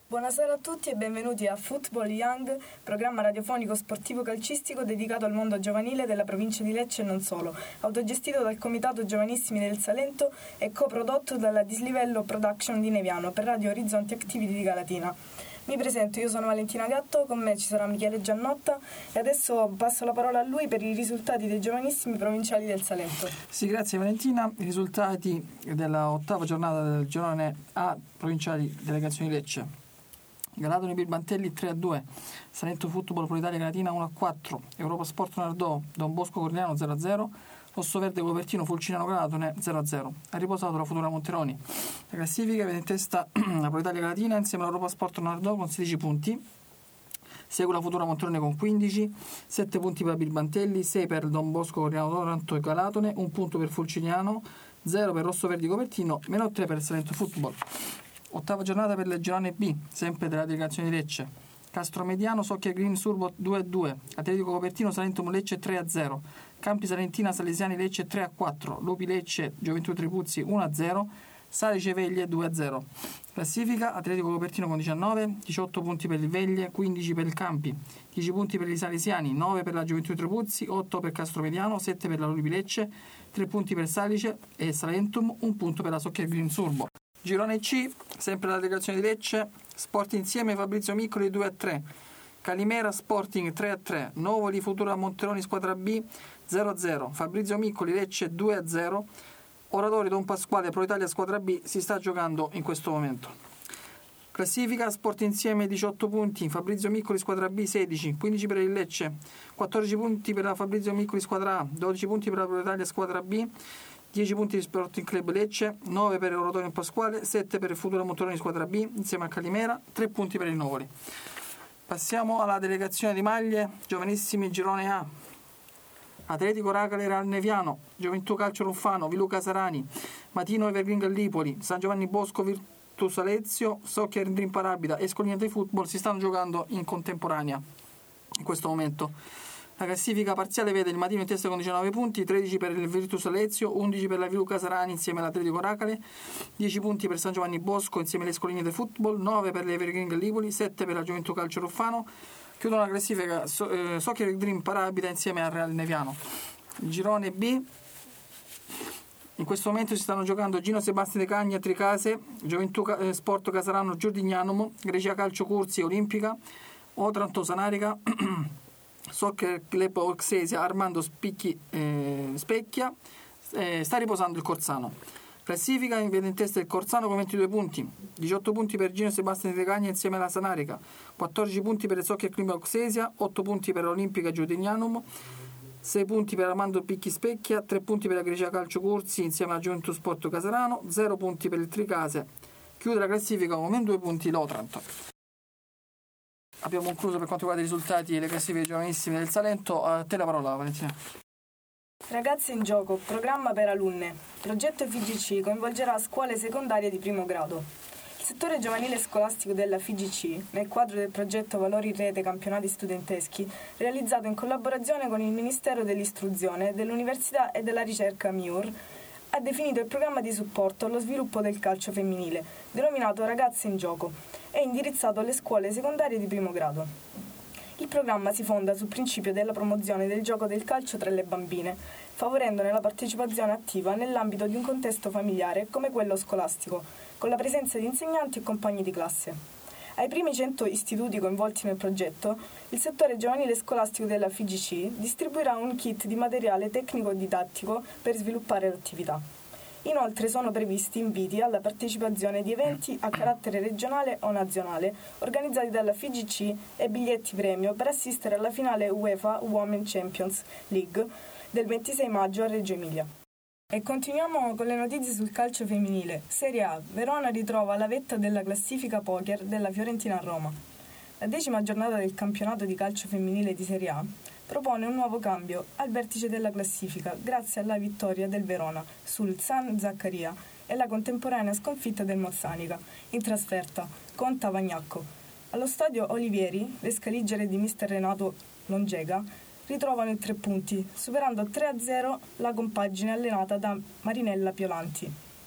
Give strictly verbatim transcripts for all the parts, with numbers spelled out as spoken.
Buonasera a tutti e benvenuti a Football Young, programma radiofonico sportivo calcistico dedicato al mondo giovanile della provincia di Lecce e non solo, autogestito dal Comitato Giovanissimi del Salento e coprodotto dalla Dislivello Production di Neviano per Radio Orizzonti Activity di Galatina. Mi presento, io sono Valentina Gatto, con me ci sarà Michele Giannotta e adesso passo la parola a lui per i risultati dei Giovanissimi provinciali del Salento. Sì, grazie Valentina. I risultati della ottava giornata del girone A provinciali delegazioni Lecce. Galatone Bilbantelli tre a due, Salento Football Politalia Galatina uno a quattro, Europa Sport Nardò Don Bosco Corniano zero a zero, Rosso Verde Copertino Fulcinano Galatone zero a zero. Ha riposato la Futura Monteroni. La classifica vede in testa la Politalia Galatina insieme all'Europa Sport Nardò con sedici punti. Segue la Futura Monteroni con quindici, sette punti per Bilbantelli, sei per Don Bosco Corniano Toronto e Galatone, un punto per Fulciniano, zero per Rosso Verde Copertino, meno tre per Salento Football. Ottava giornata per le girone B, sempre della delegazione di Lecce. Castro Mediano, Socchia Green Surbo due a due, Atletico Copertino Salento Lecce tre a zero, Campi Salentina Salesiani Lecce tre a quattro, Lupi Lecce Gioventù Tripuzzi uno a zero, Salice Veglie due a zero. Classifica: Atletico Copertino con diciannove, diciotto punti per il Veglie, quindici per il Campi, dieci punti per i Salesiani, nove per la Gioventù Tripuzzi, otto per Castro Mediano, sette per la Lupi Lecce, tre punti per Salice e Salentum, un punto per la Socchia Green Surbo. Girone C, sempre la delegazione di Lecce, Sport Insieme Fabrizio Miccoli due a tre, Calimera Sporting tre a tre, Novoli Futura Monteroni Squadra B zero a zero, Fabrizio Miccoli Lecce due a zero, Oratori Don Pasquale Pro Italia Squadra B si sta giocando in questo momento. Classifica: Sport Insieme diciotto punti, Fabrizio Miccoli Squadra B sedici, quindici per il Lecce, quattordici punti per la Fabrizio Miccoli Squadra A, dodici punti per la Pro Italia Squadra B, dieci punti di Sporting Club Lecce, nove per Oratorio Pasquale, sette per il Futura Monteroni Squadra B insieme a Calimera, tre punti per il Novoli. Passiamo alla delegazione di maglie Giovanissimi Girone A. Atletico Racale Real Neviano, Gioventù Calcio Ruffano, Viluca Sarani, Matino Evergreen Gallipoli, San Giovanni Bosco Virtus Alezio, Soccer Dream Parabita e Scolinate di Football si stanno giocando in contemporanea in questo momento. La classifica parziale vede il Matino in testa con diciannove punti, tredici per il Virtus Alezio, undici per la Viluca Sarani insieme all'Atletico Racale, dieci punti per San Giovanni Bosco insieme alle Scoline del Football, nove per l'Evergreen Gallipoli, sette per la Gioventù Calcio Ruffano. Chiudono la classifica so, eh, Soccer Dream Parabita insieme al Real Neviano. Il girone B, in questo momento si stanno giocando Gino Sebastian De Cagna Tricase, Gioventù eh, Sport Casarano Giordignanum, Grecia Calcio Curzi Olimpica, Otranto Sanarica, Soccer Club Oxesia Armando Spicchi eh, Specchia, eh, sta riposando il Corsano. Classifica vede in testa il Corsano con ventidue punti, diciotto punti per Gino Sebastian De Cagna insieme alla Sanarica, quattordici punti per il Soccer Club Oxesia, otto punti per l'Olimpica Giudignanum, sei punti per Armando Picchi Specchia, tre punti per la Grecia Calcio Curzi insieme alla Gioventù Sport Casarano, zero punti per il Tricase. Chiude la classifica con ventidue punti l'Otranto. Abbiamo concluso per quanto riguarda i risultati e le classifiche giovanissime del Salento. A te la parola, Valentina. Ragazze in gioco, programma per alunne. Progetto F G C coinvolgerà scuole secondarie di primo grado. Il settore giovanile scolastico della F G C, nel quadro del progetto Valori in Rete Campionati Studenteschi, realizzato in collaborazione con il Ministero dell'Istruzione, dell'Università e della Ricerca M I U R, ha definito il programma di supporto allo sviluppo del calcio femminile, denominato Ragazze in Gioco, e indirizzato alle scuole secondarie di primo grado. Il programma si fonda sul principio della promozione del gioco del calcio tra le bambine, favorendone la partecipazione attiva nell'ambito di un contesto familiare come quello scolastico, con la presenza di insegnanti e compagni di classe. Ai primi cento istituti coinvolti nel progetto, il settore giovanile scolastico della F G C distribuirà un kit di materiale tecnico-didattico per sviluppare l'attività. Inoltre sono previsti inviti alla partecipazione di eventi a carattere regionale o nazionale organizzati dalla F G C e biglietti premio per assistere alla finale UEFA Women Champions League del ventisei maggio a Reggio Emilia. E continuiamo con le notizie sul calcio femminile. Serie A. Verona ritrova la vetta della classifica poker della Fiorentina a Roma. La decima giornata del campionato di calcio femminile di Serie A propone un nuovo cambio al vertice della classifica grazie alla vittoria del Verona sul San Zaccaria e la contemporanea sconfitta del Mozzanica in trasferta con Tavagnacco. Allo stadio Olivieri, le scaligere di mister Renato Longega ritrovano i tre punti, superando tre a zero la compagine allenata da Marinella Piolanti.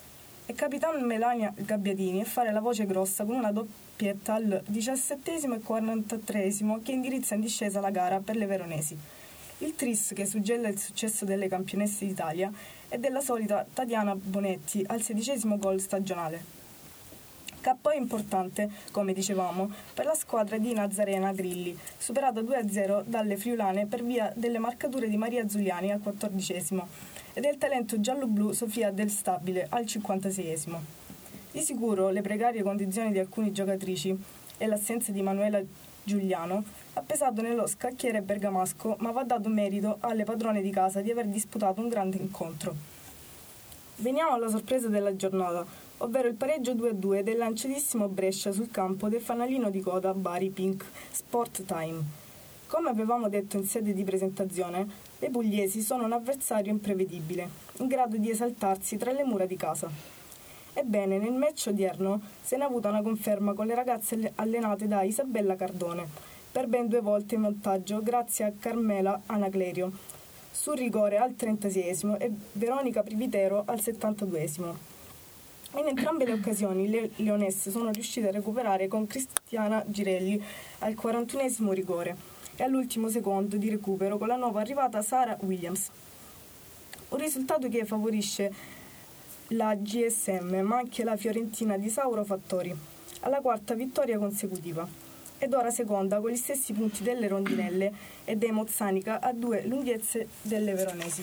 è capitano Melania Gabbiadini e fare la voce grossa con una doppietta al diciassettesimo e quarantatreesimo che indirizza in discesa la gara per le veronesi. Il tris che suggella il successo delle campionesse d'Italia è della solita Tatiana Bonetti al sedicesimo gol stagionale. K O importante, come dicevamo, per la squadra di Nazarena Grilli, superata due a zero dalle friulane per via delle marcature di Maria Zuliani al quattordicesimo e del talento giallo-blu Sofia Del Stabile al cinquantaseiesimo. Di sicuro le precarie condizioni di alcune giocatrici e l'assenza di Manuela Giuliano ha pesato nello scacchiere bergamasco, ma va dato merito alle padrone di casa di aver disputato un grande incontro. Veniamo alla sorpresa della giornata, ovvero il pareggio due a due del lanciatissimo Brescia sul campo del fanalino di coda Bari Pink Sport Time. Come avevamo detto in sede di presentazione, le pugliesi sono un avversario imprevedibile, in grado di esaltarsi tra le mura di casa. Ebbene, nel match odierno se ne è avuta una conferma con le ragazze allenate da Isabella Cardone, per ben due volte in vantaggio grazie a Carmela Anaclerio, sul rigore al trentaseiesimo e Veronica Privitero al settantaduesimo. In entrambe le occasioni le leonesse sono riuscite a recuperare con Cristiana Girelli al quarantunesimo rigore e all'ultimo secondo di recupero con la nuova arrivata Sara Williams. Un risultato che favorisce la G S M, ma anche la Fiorentina di Sauro Fattori, alla quarta vittoria consecutiva, ed ora seconda con gli stessi punti delle Rondinelle e dei Mozzanica a due lunghezze delle veronesi.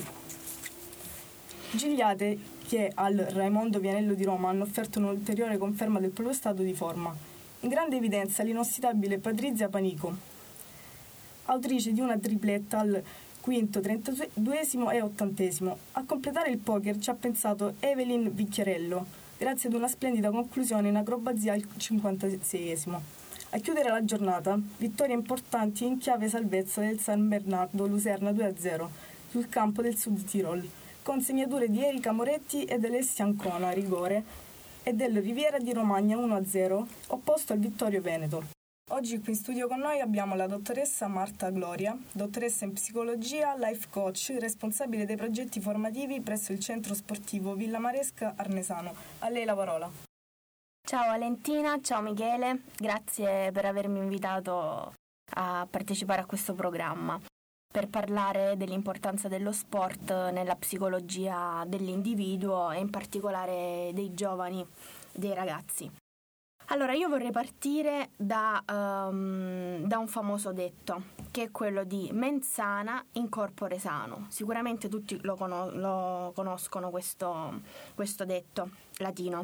Gigliate che al Raimondo Vianello di Roma hanno offerto un'ulteriore conferma del proprio stato di forma. In grande evidenza l'inossidabile Patrizia Panico, autrice di una tripletta al quinto, trentaduesimo e ottantesimo. A completare il poker ci ha pensato Evelyn Vicchiarello, grazie ad una splendida conclusione in acrobazia al cinquantaseiesimo. A chiudere la giornata, vittorie importanti in chiave salvezza del San Bernardo Luserna due a zero sul campo del Sud Tirol, con segnature di Erika Moretti ed Alessia Ancona a rigore e del Riviera di Romagna uno a zero, opposto al Vittorio Veneto. Oggi qui in studio con noi abbiamo la dottoressa Marta Gloria, dottoressa in psicologia, life coach, responsabile dei progetti formativi presso il centro sportivo Villa Maresca Arnesano. A lei la parola. Ciao Valentina, ciao Michele, grazie per avermi invitato a partecipare a questo programma per parlare dell'importanza dello sport nella psicologia dell'individuo e in particolare dei giovani, dei ragazzi. Allora, io vorrei partire da, um, da un famoso detto, che è quello di mens sana in corpore sano. Sicuramente tutti lo, con- lo conoscono questo, questo detto latino.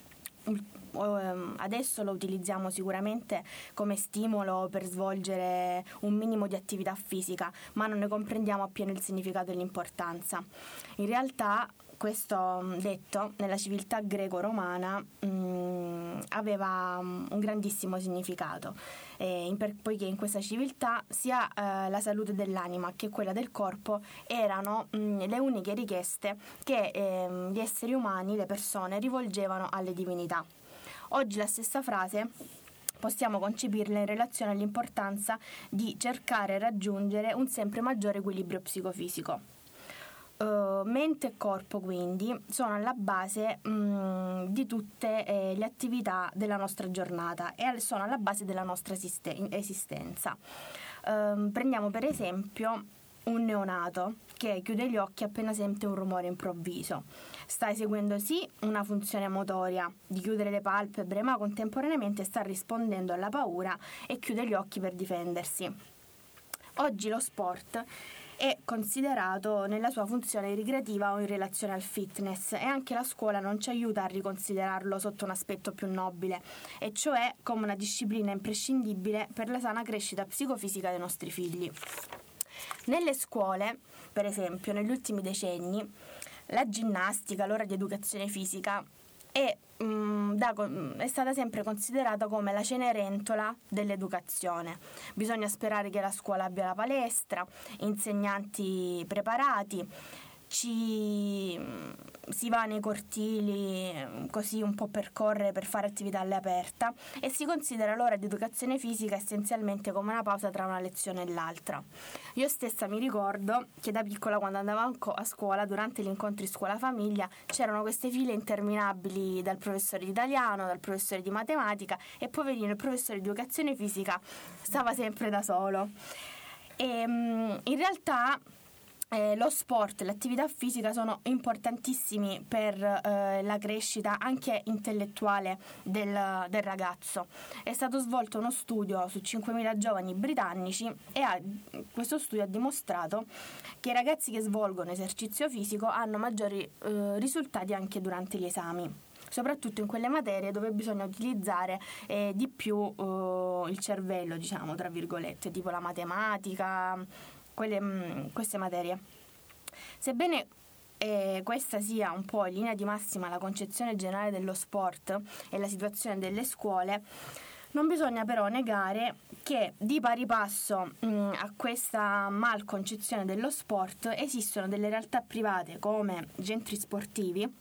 Adesso lo utilizziamo sicuramente come stimolo per svolgere un minimo di attività fisica, ma non ne comprendiamo appieno il significato e l'importanza. In realtà questo detto nella civiltà greco-romana mh, aveva un grandissimo significato, eh, in per, poiché in questa civiltà sia eh, la salute dell'anima che quella del corpo erano mh, le uniche richieste che eh, gli esseri umani, le persone, rivolgevano alle divinità. Oggi la stessa frase possiamo concepirla in relazione all'importanza di cercare e raggiungere un sempre maggiore equilibrio psicofisico. Uh, mente e corpo quindi sono alla base mh, di tutte eh, le attività della nostra giornata e sono alla base della nostra esiste- esistenza. Uh, prendiamo per esempio un neonato che chiude gli occhi appena sente un rumore improvviso. Sta eseguendo sì una funzione motoria di chiudere le palpebre, ma contemporaneamente sta rispondendo alla paura e chiude gli occhi per difendersi. Oggi lo sport è considerato nella sua funzione ricreativa o in relazione al fitness e anche la scuola non ci aiuta a riconsiderarlo sotto un aspetto più nobile, e cioè come una disciplina imprescindibile per la sana crescita psicofisica dei nostri figli. Nelle scuole, per esempio, negli ultimi decenni, la ginnastica, l'ora di educazione fisica, è, mh, da, è stata sempre considerata come la cenerentola dell'educazione. Bisogna sperare che la scuola abbia la palestra, insegnanti preparati, ci si va nei cortili così un po' per correre, per fare attività all'aperta, e si considera l'ora di educazione fisica essenzialmente come una pausa tra una lezione e l'altra. Io stessa mi ricordo che da piccola, quando andavo a scuola, durante gli incontri scuola-famiglia, c'erano queste file interminabili dal professore di italiano, dal professore di matematica, e poverino il professore di educazione fisica stava sempre da solo. E in realtà Eh, lo sport e l'attività fisica sono importantissimi per eh, la crescita anche intellettuale del, del ragazzo. È stato svolto uno studio su cinquemila giovani britannici e ha, questo studio ha dimostrato che i ragazzi che svolgono esercizio fisico hanno maggiori eh, risultati anche durante gli esami, soprattutto in quelle materie dove bisogna utilizzare eh, di più eh, il cervello, diciamo, tra virgolette, tipo la matematica, quelle, mh, queste materie. Sebbene eh, questa sia un po' in linea di massima la concezione generale dello sport e la situazione delle scuole, non bisogna però negare che di pari passo mh, a questa malconcezione dello sport esistono delle realtà private come centri sportivi,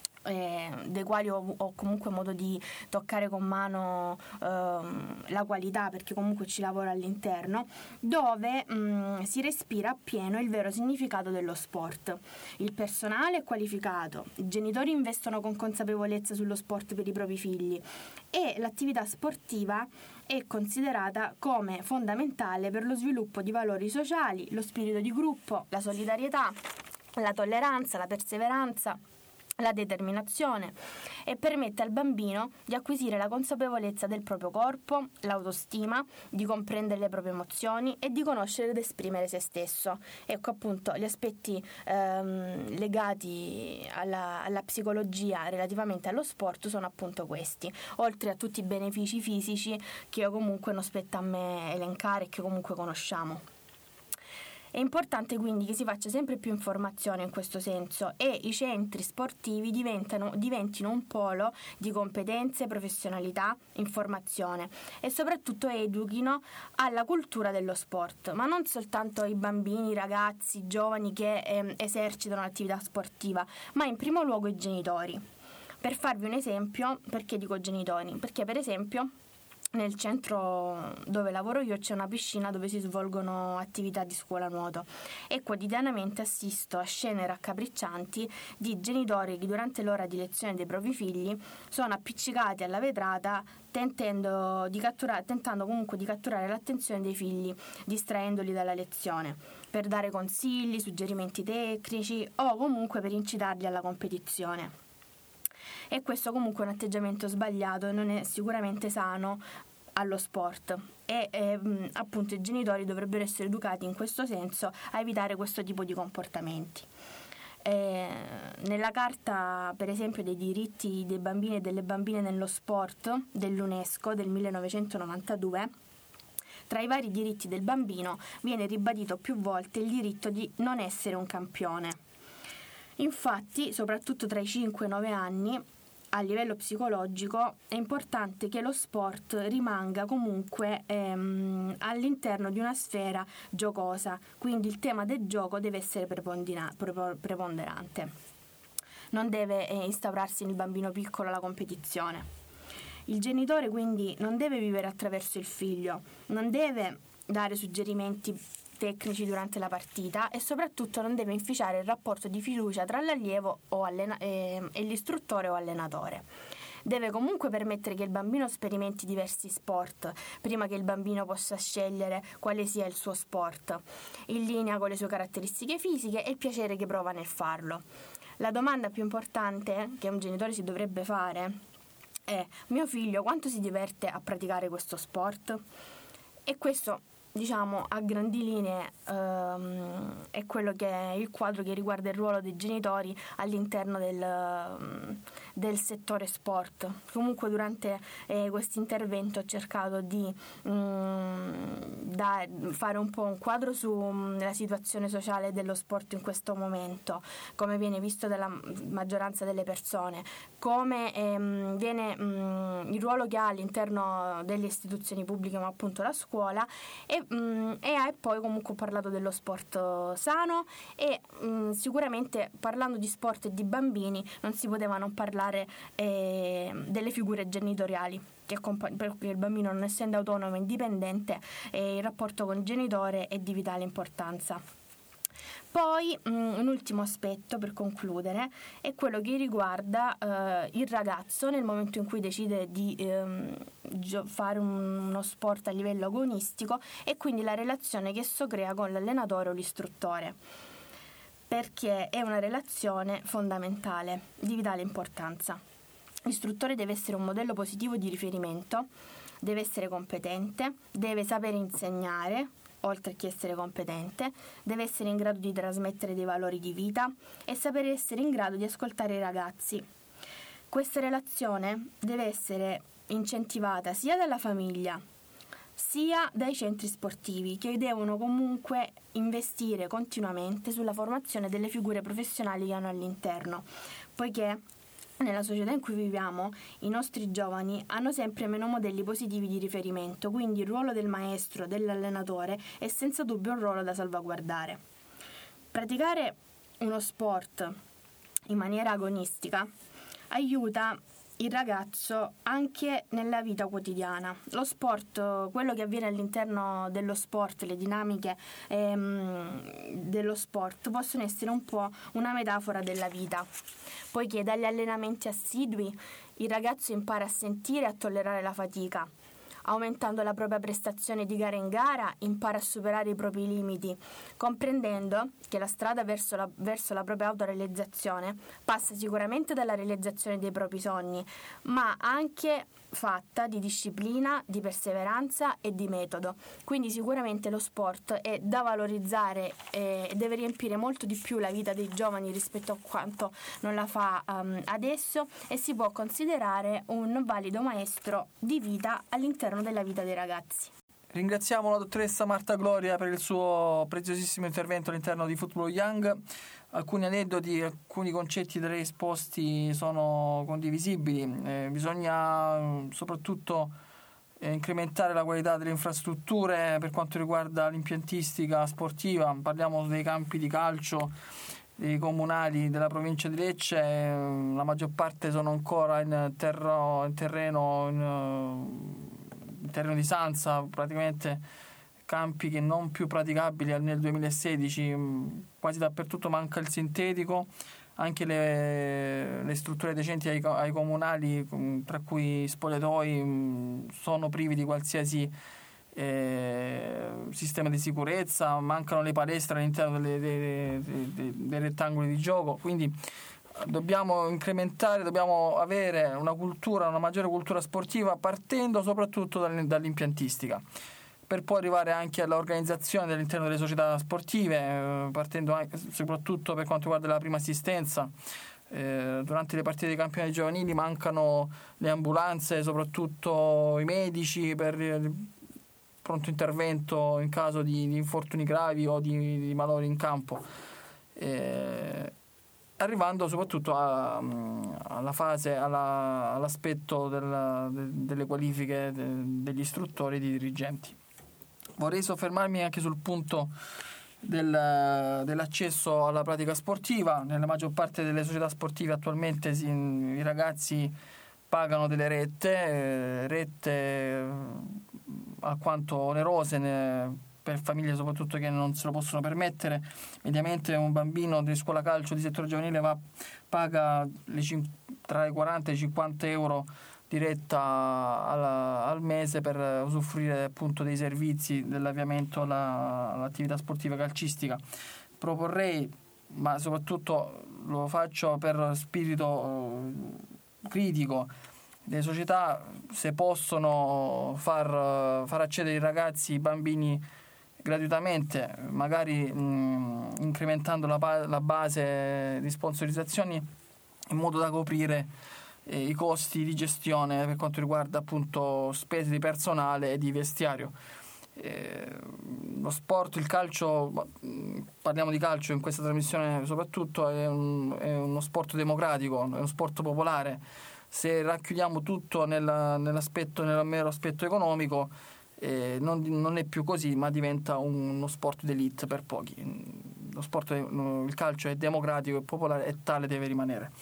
Eh, dei quali ho, ho comunque modo di toccare con mano ehm, la qualità, perché comunque ci lavoro all'interno, dove mh, si respira appieno il vero significato dello sport. Il personale è qualificato, i genitori investono con consapevolezza sullo sport per i propri figli e l'attività sportiva è considerata come fondamentale per lo sviluppo di valori sociali, lo spirito di gruppo, la solidarietà, la tolleranza, la perseveranza, la determinazione, e permette al bambino di acquisire la consapevolezza del proprio corpo, l'autostima, di comprendere le proprie emozioni e di conoscere ed esprimere se stesso. Ecco, appunto, gli aspetti ehm, legati alla, alla psicologia relativamente allo sport sono appunto questi, oltre a tutti i benefici fisici che io comunque non spetta a me elencare e che comunque conosciamo. È importante quindi che si faccia sempre più informazione in questo senso e i centri sportivi diventano, diventino un polo di competenze, professionalità, informazione e soprattutto educhino alla cultura dello sport, ma non soltanto i bambini, i ragazzi, i giovani che eh, esercitano l'attività sportiva, ma in primo luogo i genitori. Per farvi un esempio, perché dico genitori? Perché per esempio nel centro dove lavoro io c'è una piscina dove si svolgono attività di scuola nuoto e quotidianamente assisto a scene raccapriccianti di genitori che durante l'ora di lezione dei propri figli sono appiccicati alla vetrata tentando, di catturare, tentando comunque di catturare l'attenzione dei figli, distraendoli dalla lezione, per dare consigli, suggerimenti tecnici o comunque per incitarli alla competizione. E questo comunque è un atteggiamento sbagliato e non è sicuramente sano allo sport e eh, appunto i genitori dovrebbero essere educati in questo senso a evitare questo tipo di comportamenti. Eh, nella carta per esempio dei diritti dei bambini e delle bambine nello sport dell'UNESCO del millenovecentonovantadue, tra i vari diritti del bambino viene ribadito più volte il diritto di non essere un campione. Infatti, soprattutto tra i cinque e i nove anni, a livello psicologico è importante che lo sport rimanga comunque ehm, all'interno di una sfera giocosa, quindi il tema del gioco deve essere prepondera- preponderante. Non deve eh, instaurarsi nel bambino piccolo la competizione. Il genitore quindi non deve vivere attraverso il figlio, non deve dare suggerimenti tecnici durante la partita e soprattutto non deve inficiare il rapporto di fiducia tra l'allievo o allena- e, e l'istruttore o allenatore. Deve comunque permettere che il bambino sperimenti diversi sport prima che il bambino possa scegliere quale sia il suo sport, in linea con le sue caratteristiche fisiche e il piacere che prova nel farlo. La domanda più importante che un genitore si dovrebbe fare è: mio figlio quanto si diverte a praticare questo sport? E questo, diciamo, a grandi linee ehm, è quello che è il quadro che riguarda il ruolo dei genitori all'interno del, del settore sport. Comunque durante eh, questo intervento ho cercato di mh, da, fare un po' un quadro sulla situazione sociale dello sport in questo momento, come viene visto dalla maggioranza delle persone, come ehm, viene mh, il ruolo che ha all'interno delle istituzioni pubbliche, ma appunto la scuola, e E, mh, e hai poi comunque parlato dello sport sano e mh, sicuramente parlando di sport e di bambini non si poteva non parlare eh, delle figure genitoriali, che accompa- perché il bambino, non essendo autonomo e indipendente, eh, il rapporto con il genitore è di vitale importanza. Poi mh, un ultimo aspetto per concludere è quello che riguarda eh, il ragazzo nel momento in cui decide di ehm, gio- fare un, uno sport a livello agonistico, e quindi la relazione che esso crea con l'allenatore o l'istruttore, perché è una relazione fondamentale, di vitale importanza. L'istruttore deve essere un modello positivo di riferimento, deve essere competente, deve sapere insegnare, oltre che essere competente, deve essere in grado di trasmettere dei valori di vita e sapere essere in grado di ascoltare i ragazzi. Questa relazione deve essere incentivata sia dalla famiglia sia dai centri sportivi, che devono comunque investire continuamente sulla formazione delle figure professionali che hanno all'interno, poiché nella società in cui viviamo i nostri giovani hanno sempre meno modelli positivi di riferimento, quindi il ruolo del maestro, dell'allenatore è senza dubbio un ruolo da salvaguardare. Praticare uno sport in maniera agonistica aiuta il ragazzo anche nella vita quotidiana. Lo sport, quello che avviene all'interno dello sport, le dinamiche ehm, dello sport possono essere un po' una metafora della vita, poiché dagli allenamenti assidui il ragazzo impara a sentire e a tollerare la fatica. Aumentando la propria prestazione di gara in gara, impara a superare i propri limiti, comprendendo che la strada verso la, verso la propria autorealizzazione passa sicuramente dalla realizzazione dei propri sogni, ma anche fatta di disciplina, di perseveranza e di metodo. Quindi sicuramente lo sport è da valorizzare e deve riempire molto di più la vita dei giovani rispetto a quanto non la fa um, adesso, e si può considerare un valido maestro di vita all'interno della vita dei ragazzi. Ringraziamo la dottoressa Marta Gloria per il suo preziosissimo intervento all'interno di Football Young. Alcuni aneddoti, alcuni concetti da lei esposti sono condivisibili. Eh, bisogna soprattutto eh, incrementare la qualità delle infrastrutture per quanto riguarda l'impiantistica sportiva. Parliamo dei campi di calcio dei comunali della provincia di Lecce, eh, la maggior parte sono ancora in, terro, in terreno in, in terreno di Sanza, praticamente campi che non più praticabili nel duemilasedici, quasi dappertutto manca il sintetico, anche le, le strutture decenti ai, ai comunali, tra cui spogliatoi, sono privi di qualsiasi eh, sistema di sicurezza, mancano le palestre all'interno delle, dei, dei, dei, dei rettangoli di gioco, quindi dobbiamo incrementare, dobbiamo avere una cultura, una maggiore cultura sportiva, partendo soprattutto dall'impiantistica, per poi arrivare anche all'organizzazione all'interno delle società sportive, eh, partendo anche, soprattutto per quanto riguarda la prima assistenza. Eh, durante le partite dei campionati giovanili mancano le ambulanze, soprattutto i medici per il pronto intervento in caso di, di infortuni gravi o di, di malori in campo. Eh, arrivando soprattutto a, alla fase, alla, all'aspetto della, de, delle qualifiche de, degli istruttori e dei dirigenti. Vorrei soffermarmi anche sul punto del, dell'accesso alla pratica sportiva. Nella maggior parte delle società sportive attualmente si, i ragazzi pagano delle rette, eh, rette eh, alquanto onerose ne, per famiglie soprattutto che non se lo possono permettere. Mediamente un bambino di scuola calcio di settore giovanile va, paga le, tra i quaranta e i cinquanta euro diretta alla, al mese per usufruire appunto dei servizi dell'avviamento alla, all'attività sportiva calcistica. Proporrei, ma soprattutto lo faccio per spirito critico, le società, se possono far, far accedere i ragazzi, i bambini gratuitamente, magari mh, incrementando la, la base di sponsorizzazioni in modo da coprire eh, i costi di gestione per quanto riguarda appunto spese di personale e di vestiario. Eh, lo sport, il calcio, parliamo di calcio in questa trasmissione soprattutto, è, un, è uno sport democratico, è uno sport popolare. Se racchiudiamo tutto nella, nell'aspetto, nel mero aspetto economico, eh, non, non è più così, ma diventa uno sport d'élite per pochi. Lo sport, il calcio è democratico e popolare e tale deve rimanere.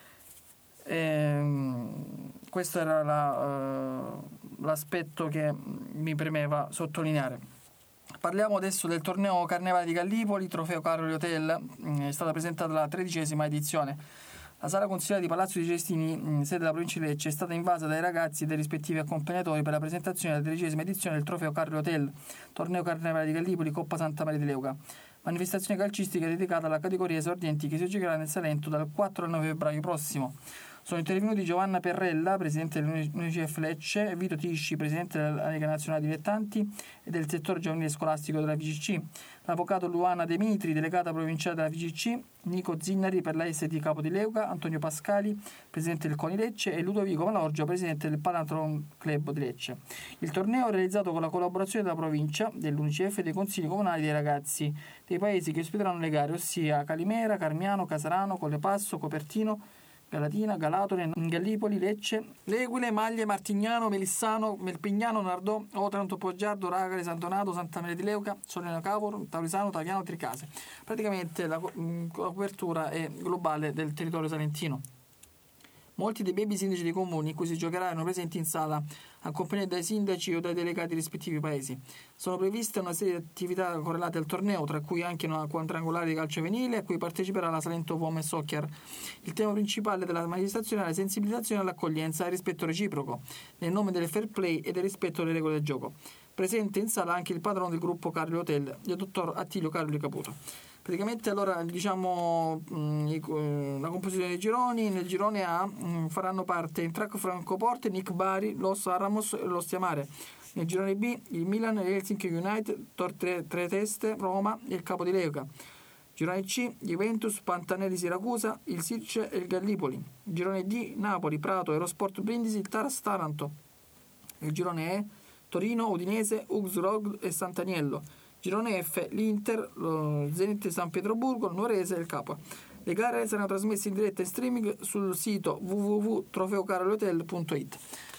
E, questo era la, uh, l'aspetto che mi premeva sottolineare. Parliamo adesso del torneo Carnevale di Gallipoli, trofeo Caroli Hotel. È stata presentata la tredicesima edizione. La sala consigliare di Palazzo di Cestini, sede della provincia di Lecce, è stata invasa dai ragazzi e dai rispettivi accompagnatori per la presentazione della tredicesima edizione del trofeo Caroli Hotel, torneo Carnevale di Gallipoli, Coppa Santa Maria di Leuca. Manifestazione calcistica dedicata alla categoria esordienti che si giocherà nel Salento dal quattro al nove febbraio prossimo. Sono intervenuti Giovanna Perrella, presidente dell'Unicef Lecce, Vito Tisci, presidente della Lega Nazionale Dilettanti e del settore giovanile scolastico della V G C, l'avvocato Luana De Mitri, delegata provinciale della V G C, Nico Zinnari per la S D Capo di Leuca, Antonio Pascali, presidente del CONI Lecce e Ludovico Malorgio, presidente del Palatron Club di Lecce. Il torneo è realizzato con la collaborazione della provincia, dell'Unicef e dei consigli comunali dei ragazzi dei paesi che ospiteranno le gare, ossia Calimera, Carmiano, Casarano, Collepasso, Copertino, Galatina, Galatone, Gallipoli, Lecce, Leguile, Maglie, Martignano, Melissano, Melpignano, Nardò, Otranto, Poggiardo, Ragare, San Donato, Santa Maria di Leuca, Soleno Cavolo, Taurisano, Taviano, Tricase. Praticamente la, la copertura è globale del territorio salentino. Molti dei baby sindaci dei comuni in cui si giocherà erano presenti in sala, accompagnati dai sindaci o dai delegati dei rispettivi paesi. Sono previste una serie di attività correlate al torneo, tra cui anche una quadrangolare di calcio venile a cui parteciperà la Salento Women Soccer. Il tema principale della manifestazione è la sensibilizzazione all'accoglienza e al rispetto reciproco, nel nome del fair play e del rispetto delle regole del gioco. Presente in sala anche il padrone del gruppo Carli Hotel, il dottor Attilio Carli Caputo. Praticamente allora diciamo mh, la composizione dei gironi. Nel girone A mh, faranno parte Intrac Francoforte, Nick Bari, Los Aramos e lo Stiamare. Nel girone B il Milan, l'Helsinki United, Tor Teste, Roma e il Capo di Leuca. Girone C Juventus, Pantanelli Siracusa, il Sirce e il Gallipoli. Girone D Napoli, Prato, Eurosport Brindisi, il Taras Taranto. Nel girone E Torino, Udinese, Uxrog e Sant'Aniello. Girone F, l'Inter, lo Zenit San Pietroburgo, il Nuorese e il Capua. Le gare saranno trasmesse in diretta in streaming sul sito w w w punto trofeo caroli hotel punto it.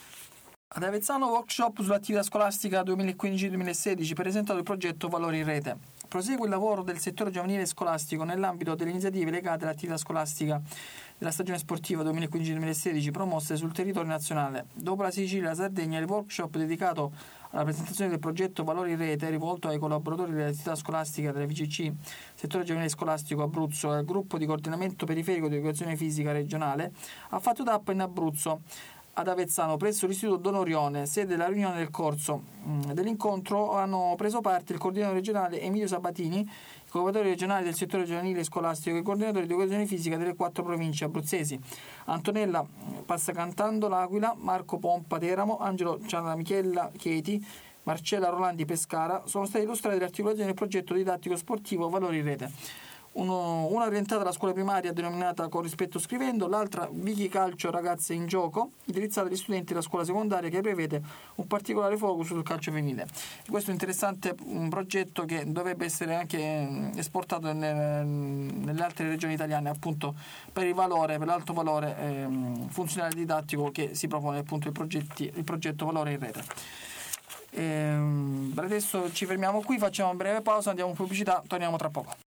Ad Avezzano workshop sull'attività scolastica duemilaquindici duemilasedici, presentato il progetto Valori in Rete. Prosegue il lavoro del settore giovanile scolastico nell'ambito delle iniziative legate all'attività scolastica della stagione sportiva duemilaquindici duemilasedici promosse sul territorio nazionale. Dopo la Sicilia e la Sardegna, il workshop dedicato alla presentazione del progetto Valori in Rete, rivolto ai collaboratori dell'attività scolastica della V G C, settore giovanile scolastico Abruzzo e al gruppo di coordinamento periferico di educazione fisica regionale, ha fatto tappa in Abruzzo, ad Avezzano, presso l'Istituto Don Orione, sede della riunione del corso. Dell'incontro hanno preso parte il coordinatore regionale Emilio Sabatini, i collaboratori regionali del settore giovanile scolastico e i coordinatori di educazione fisica delle quattro province abruzzesi: Antonella Passacantando L'Aquila, Marco Pompa Teramo, Angelo Cianamichella Chieti, Marcella Rolandi Pescara. Sono state illustrate le articolazioni del progetto didattico sportivo Valori in Rete. Uno, una orientata alla scuola primaria denominata Con Rispetto Scrivendo, l'altra Wiki Calcio Ragazze in Gioco, indirizzata agli studenti della scuola secondaria, che prevede un particolare focus sul calcio femminile. Questo è un interessante un progetto che dovrebbe essere anche esportato nelle, nelle altre regioni italiane, appunto per il valore, per l'alto valore eh, funzionale didattico che si propone appunto il, progetti, il progetto Valore in Rete. E, per adesso ci fermiamo qui, facciamo una breve pausa, andiamo in pubblicità, torniamo tra poco.